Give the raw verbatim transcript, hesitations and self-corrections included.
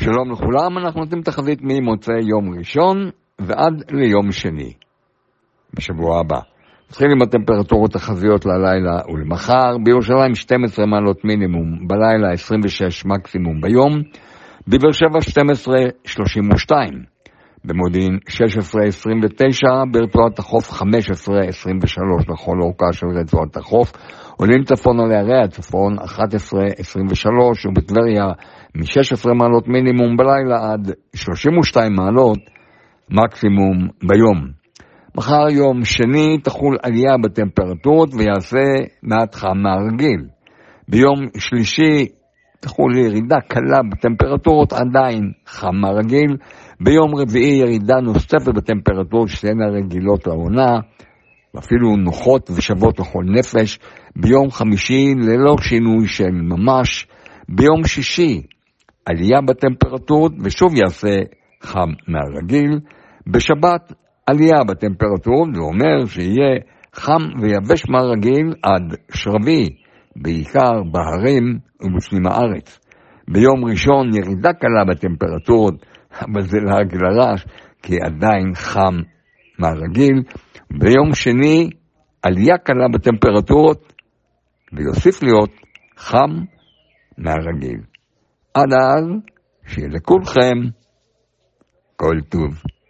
שלום לכולם, אנחנו נותנים תחזית ממוצאי יום ראשון ועד ליום שני בשבוע הבא. נתחיל עם הטמפרטורות תחזיות ללילה ולמחר. בירושלים שתים עשרה מעלות מינימום, בלילה עשרים ושש מקסימום ביום. בבאר שבע שתים עשרה שלושים ושתיים, במודיעין שש עשרה עשרים ותשע, ברצועת החוף חמש עשרה עשרים ושלוש לכל אורכה של רצועת החוף. עולים צפון על ערי הצפון אחת עשרה עשרים ושלוש, ובטבריה מ-שש עשרה מעלות מינימום בלילה עד שלושים ושתיים מעלות מקסימום ביום. מחר יום שני תחול עלייה בטמפרטורות ויעשה מעט חם מהרגיל. ביום שלישי תחול ירידה קלה בטמפרטורות, עדיין חם מהרגיל. ביום רביעי ירידה נוספת בטמפרטורות שתהיינה רגילות לעונה, ואפילו נוחות ושוות לכל נפש. ביום חמישי ללא שינוי של ממש. ביום שישי עלייה בטמפרטורות ושוב יעשה חם מהרגיל. בשבת עלייה בטמפרטורות, זה אומר שיהיה חם ויבש מהרגיל עד שרבי, בעיקר בהרים ובפנים הארץ. ביום ראשון ירידה קלה בטמפרטורות, אבל זה לעג לרש, כי עדיין חם מהרגיל. ביום שני עלייה קלה בטמפרטורות, ויוסיף להיות חם מהרגיל. עד אז, שיהיה לכולכם כל טוב.